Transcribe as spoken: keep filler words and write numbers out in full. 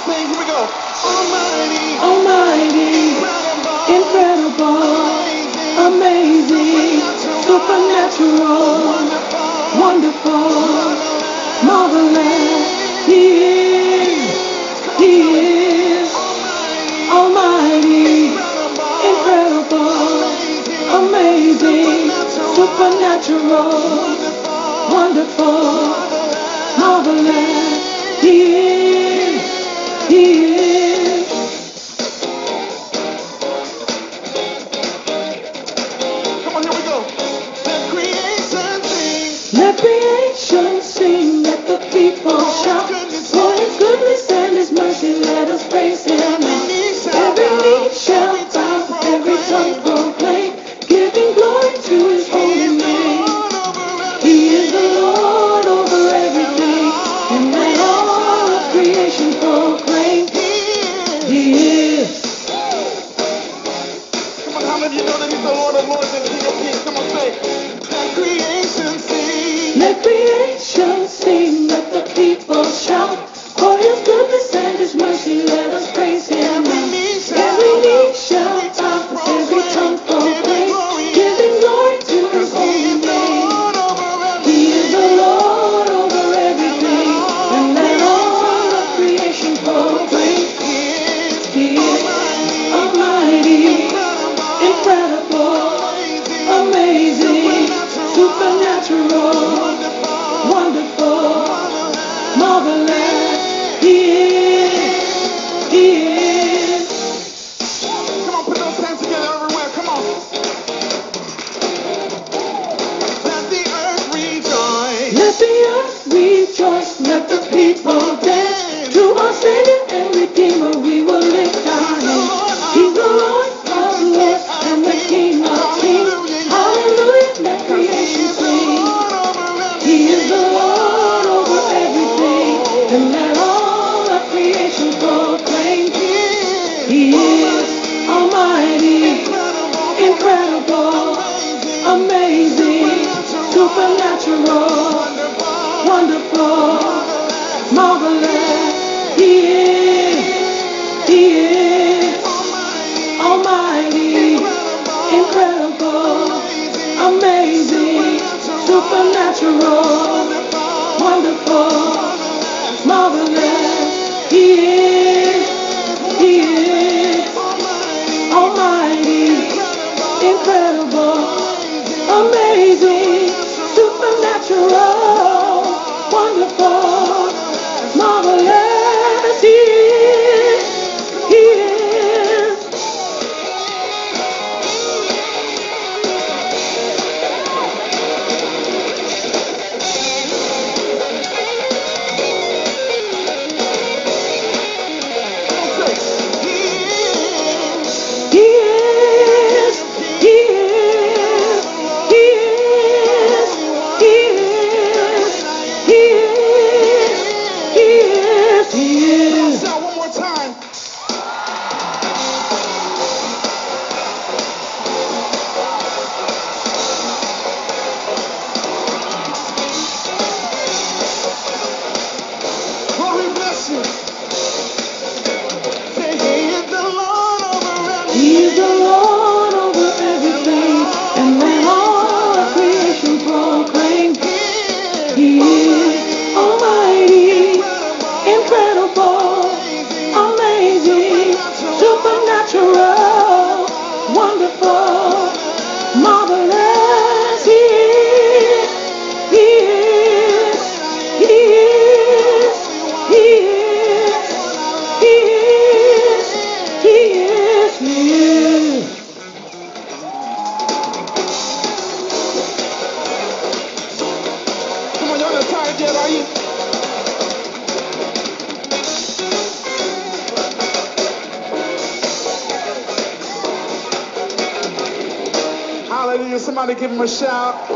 Sing, here we go. Almighty, Almighty, incredible, amazing, supernatural, wonderful, marvelous. He is, He is Almighty, incredible, amazing, supernatural, wonderful, marvelous. He is, He is. Come on, here we go. Let creation sing. Let creation sing, let the people shout for His goodness and His mercy. Let us praise Him. Every knee shall bow, every tongue proclaim, giving glory to His holy name. He is the Lord over everything, and let all of creation proclaim. He is. Come on, how many of you know that He's the Lord of Lords and King of Kings? Come on, say, let creation sing. Let creation sing, let the people shout for His goodness and His mercy. Let us praise Him. Every knee shall bow, every tongue proclaim, giving glory to His holy name. He is the Lord over everything, and let all of creation proclaim. He is Almighty, incredible, amazing, supernatural, wonderful, marvelous. He is, He is. Come on, put those hands together everywhere. Come on. Let the earth rejoice. Let the earth rejoice, let the people dance. To our Savior and Redeemer we will lift our hands. He's the Lord of Lords and the King of Kings. Hallelujah, let creation sing. He is the Lord over everything, and let all of creation proclaim. He is Almighty, incredible, amazing, supernatural, wonderful, marvelous. He is, He is Almighty, incredible, amazing, supernatural, wonderful, marvelous. He is, He is Almighty, incredible, amazing, supernatural, wonderful, marvelous. He is, He is. He is, He is, He is, He is, He is, He is, He is. Shout one more time. Lord, we bless you. Say, He is the Lord over everything. He is the Lord over everything, and let all of creation proclaim. He is Almighty, incredible, amazing, supernatural, wonderful, marvelous. He is, He is, He is, He is, He is, He is, He is. Come on, y'all not tired yet, are you? Hallelujah. Somebody give Him a shout.